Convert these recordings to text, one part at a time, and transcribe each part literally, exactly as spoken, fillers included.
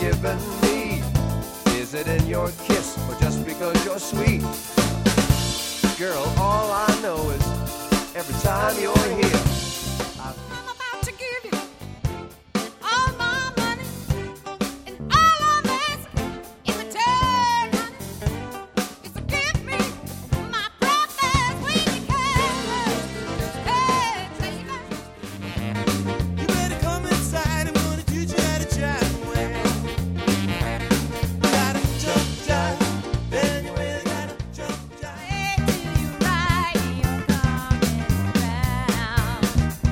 given me? Is it in your kiss or just because you're sweet? Girl, all I know is every time you're here, I I'm about to give you all my money, and all I'm asking in return, honey, is to give me my promise when you can. Hey, baby. You better come inside. I'm gonna teach you how to jive well. You gotta jump, jive, then you really gotta jump, jive. Hey, till you ride, you're coming round.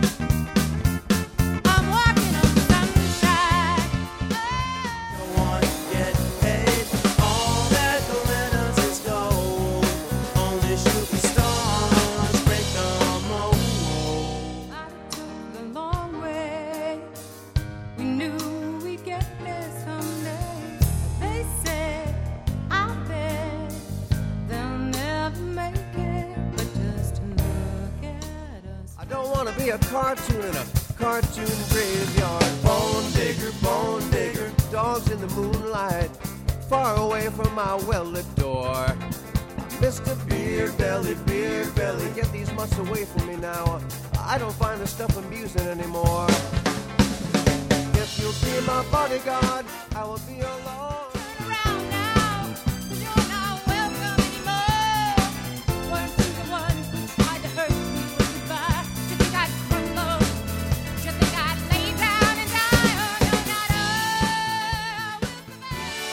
I'm walking on sunshine. Don't want to get paid. All that glitters is gold. Only shooting stars break the mold. I took the long way. We knew we'd get there someday. They said, I bet they'll never make it. But just to look at us. I don't want to be a cartoon in a cartoon graveyard. Bone digger, bone digger, dogs in the moonlight, far away from my well-lit door. Mister Beer Belly, Beer Belly, get these mutts away from me now. I don't find this stuff amusing anymore. If you'll be my bodyguard, I will be alone. Turn around now, 'cause you're not welcome anymore. Weren't you the one who tried to hurt me with goodbye? You think I'd crumble? You think I'd lay down and die? Oh, you're not a welcome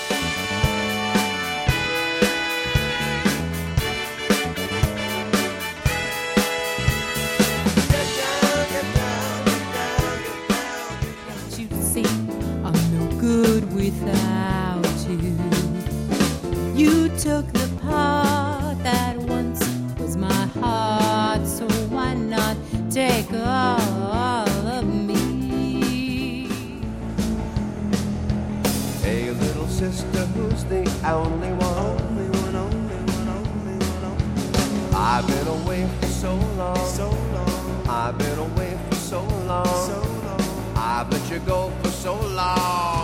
Get down, get down, get down, get down. want you to see I'm no good without you. You took the part that once was my heart, so why not take all of me? Hey, little sister, who's the only one? Only one, only one, only one, only one. I've been away for so long. So long, I've been away for so long. so long. I've let you go for so long.